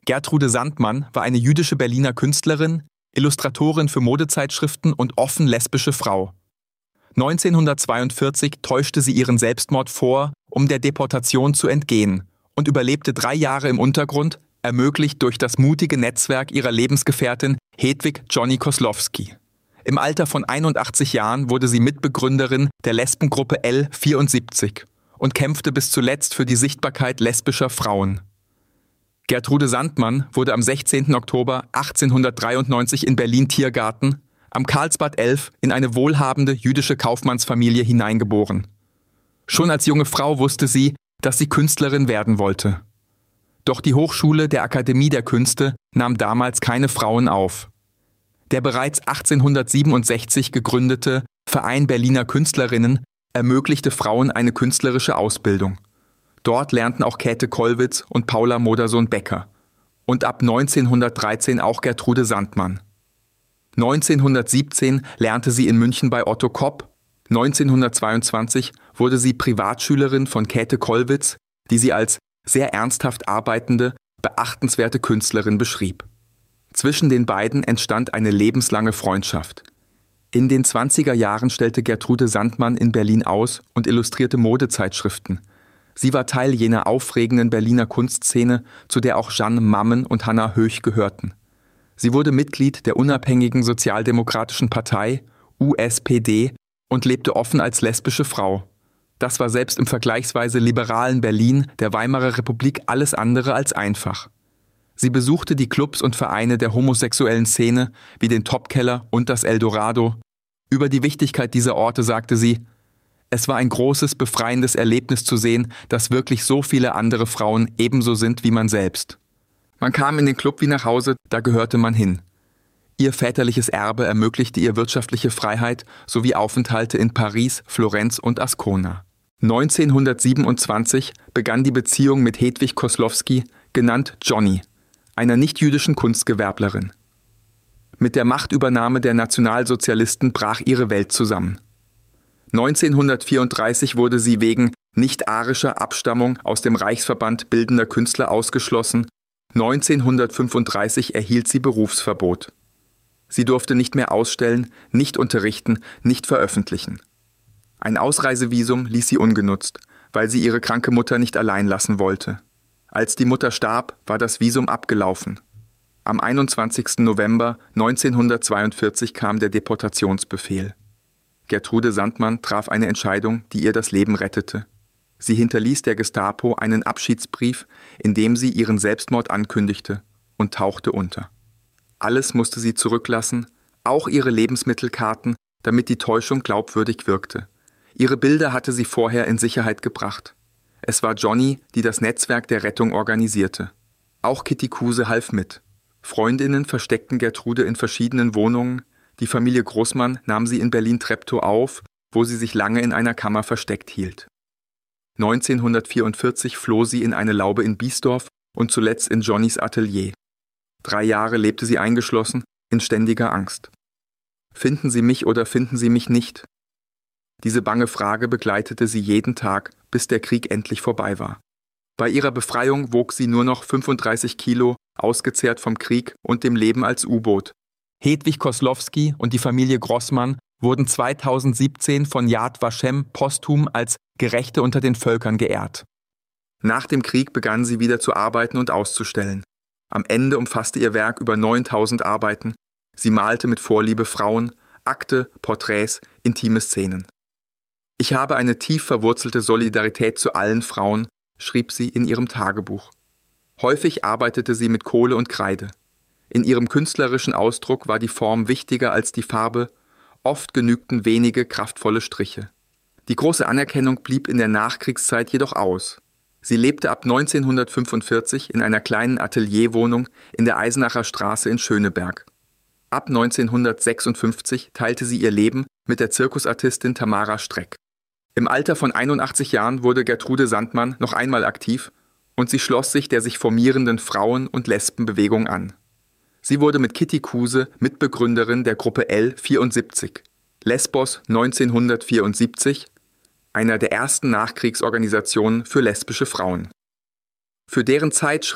Gertrude Sandmann war eine jüdische Berliner Künstlerin, Illustratorin für Modezeitschriften und offen lesbische Frau. 1942 täuschte sie ihren Selbstmord vor, um der Deportation zu entgehen, und überlebte 3 Jahre im Untergrund, ermöglicht durch das mutige Netzwerk ihrer Lebensgefährtin Hedwig Johnny Koslowski. Im Alter von 81 Jahren wurde sie Mitbegründerin der Lesbengruppe L74 und kämpfte bis zuletzt für die Sichtbarkeit lesbischer Frauen. Gertrude Sandmann wurde am 16. Oktober 1893 in Berlin-Tiergarten, am Karlsbad 11, in eine wohlhabende jüdische Kaufmannsfamilie hineingeboren. Schon als junge Frau wusste sie, dass sie Künstlerin werden wollte. Doch die Hochschule der Akademie der Künste nahm damals keine Frauen auf. Der bereits 1867 gegründete Verein Berliner Künstlerinnen ermöglichte Frauen eine künstlerische Ausbildung. Dort lernten auch Käthe Kollwitz und Paula Modersohn-Becker und ab 1913 auch Gertrude Sandmann. 1917 lernte sie in München bei Otto Kopp. 1922 wurde sie Privatschülerin von Käthe Kollwitz, die sie als sehr ernsthaft arbeitende, beachtenswerte Künstlerin beschrieb. Zwischen den beiden entstand eine lebenslange Freundschaft. In den 20er Jahren stellte Gertrude Sandmann in Berlin aus und illustrierte Modezeitschriften. Sie war Teil jener aufregenden Berliner Kunstszene, zu der auch Jeanne Mammen und Hannah Höch gehörten. Sie wurde Mitglied der unabhängigen Sozialdemokratischen Partei, USPD, und lebte offen als lesbische Frau. Das war selbst im vergleichsweise liberalen Berlin der Weimarer Republik alles andere als einfach. Sie besuchte die Clubs und Vereine der homosexuellen Szene wie den Topkeller und das Eldorado. Über die Wichtigkeit dieser Orte sagte sie: Es war ein großes, befreiendes Erlebnis zu sehen, dass wirklich so viele andere Frauen ebenso sind wie man selbst. Man kam in den Club wie nach Hause, da gehörte man hin. Ihr väterliches Erbe ermöglichte ihr wirtschaftliche Freiheit sowie Aufenthalte in Paris, Florenz und Ascona. 1927 begann die Beziehung mit Hedwig Koslowski, genannt Johnny, einer nichtjüdischen Kunstgewerblerin. Mit der Machtübernahme der Nationalsozialisten brach ihre Welt zusammen. 1934 wurde sie wegen nicht-arischer Abstammung aus dem Reichsverband Bildender Künstler ausgeschlossen. 1935 erhielt sie Berufsverbot. Sie durfte nicht mehr ausstellen, nicht unterrichten, nicht veröffentlichen. Ein Ausreisevisum ließ sie ungenutzt, weil sie ihre kranke Mutter nicht allein lassen wollte. Als die Mutter starb, war das Visum abgelaufen. Am 21. November 1942 kam der Deportationsbefehl. Gertrude Sandmann traf eine Entscheidung, die ihr das Leben rettete. Sie hinterließ der Gestapo einen Abschiedsbrief, in dem sie ihren Selbstmord ankündigte, und tauchte unter. Alles musste sie zurücklassen, auch ihre Lebensmittelkarten, damit die Täuschung glaubwürdig wirkte. Ihre Bilder hatte sie vorher in Sicherheit gebracht. Es war Johnny, die das Netzwerk der Rettung organisierte. Auch Kitty Kruse half mit. Freundinnen versteckten Gertrude in verschiedenen Wohnungen. Die Familie Großmann nahm sie in Berlin-Treptow auf, wo sie sich lange in einer Kammer versteckt hielt. 1944 floh sie in eine Laube in Biesdorf und zuletzt in Johnnys Atelier. 3 Jahre lebte sie eingeschlossen, in ständiger Angst. Finden Sie mich oder finden Sie mich nicht? Diese bange Frage begleitete sie jeden Tag, bis der Krieg endlich vorbei war. Bei ihrer Befreiung wog sie nur noch 35 Kilo, ausgezehrt vom Krieg und dem Leben als U-Boot. Hedwig Koslowski und die Familie Grossmann wurden 2017 von Yad Vashem posthum als Gerechte unter den Völkern geehrt. Nach dem Krieg begann sie wieder zu arbeiten und auszustellen. Am Ende umfasste ihr Werk über 9000 Arbeiten. Sie malte mit Vorliebe Frauen, Akte, Porträts, intime Szenen. Ich habe eine tief verwurzelte Solidarität zu allen Frauen, schrieb sie in ihrem Tagebuch. Häufig arbeitete sie mit Kohle und Kreide. In ihrem künstlerischen Ausdruck war die Form wichtiger als die Farbe, oft genügten wenige kraftvolle Striche. Die große Anerkennung blieb in der Nachkriegszeit jedoch aus. Sie lebte ab 1945 in einer kleinen Atelierwohnung in der Eisenacher Straße in Schöneberg. Ab 1956 teilte sie ihr Leben mit der Zirkusartistin Tamara Streck. Im Alter von 81 Jahren wurde Gertrude Sandmann noch einmal aktiv und sie schloss sich der sich formierenden Frauen- und Lesbenbewegung an. Sie wurde mit Kitty Kruse Mitbegründerin der Gruppe L74, Lesbos 1974, einer der ersten Nachkriegsorganisationen für lesbische Frauen. Für deren Zeitschrift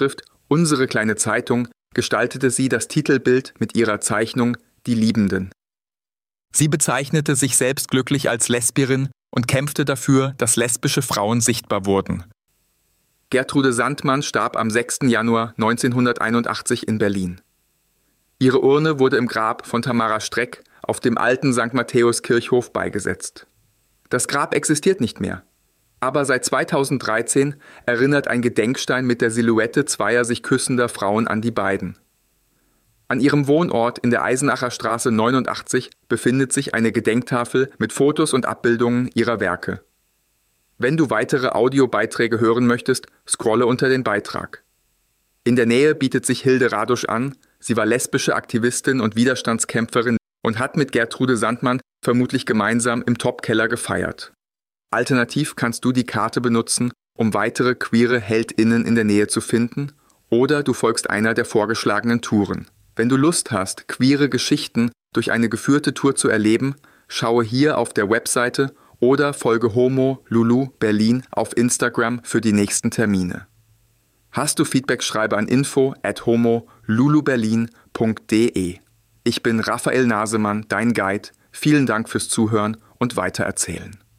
Unsere kleine Zeitung gestaltete sie das Titelbild mit ihrer Zeichnung »Die Liebenden«. Sie bezeichnete sich selbst glücklich als Lesbierin und kämpfte dafür, dass lesbische Frauen sichtbar wurden. Gertrude Sandmann starb am 6. Januar 1981 in Berlin. Ihre Urne wurde im Grab von Tamara Streck auf dem alten St. Matthäus-Kirchhof beigesetzt. Das Grab existiert nicht mehr, aber seit 2013 erinnert ein Gedenkstein mit der Silhouette zweier sich küssender Frauen an die beiden. An ihrem Wohnort in der Eisenacher Straße 89 befindet sich eine Gedenktafel mit Fotos und Abbildungen ihrer Werke. Wenn du weitere Audiobeiträge hören möchtest, scrolle unter den Beitrag. In der Nähe bietet sich Hilde Radusch an. Sie war lesbische Aktivistin und Widerstandskämpferin und hat mit Gertrude Sandmann vermutlich gemeinsam im Top-Keller gefeiert. Alternativ kannst du die Karte benutzen, um weitere queere HeldInnen in der Nähe zu finden, oder du folgst einer der vorgeschlagenen Touren. Wenn du Lust hast, queere Geschichten durch eine geführte Tour zu erleben, schaue hier auf der Webseite oder folge Homo Lulu Berlin auf Instagram für die nächsten Termine. Hast du Feedback, schreibe an info@homoluluberlin.de. Ich bin Raphael Nasemann, dein Guide. Vielen Dank fürs Zuhören und weitererzählen.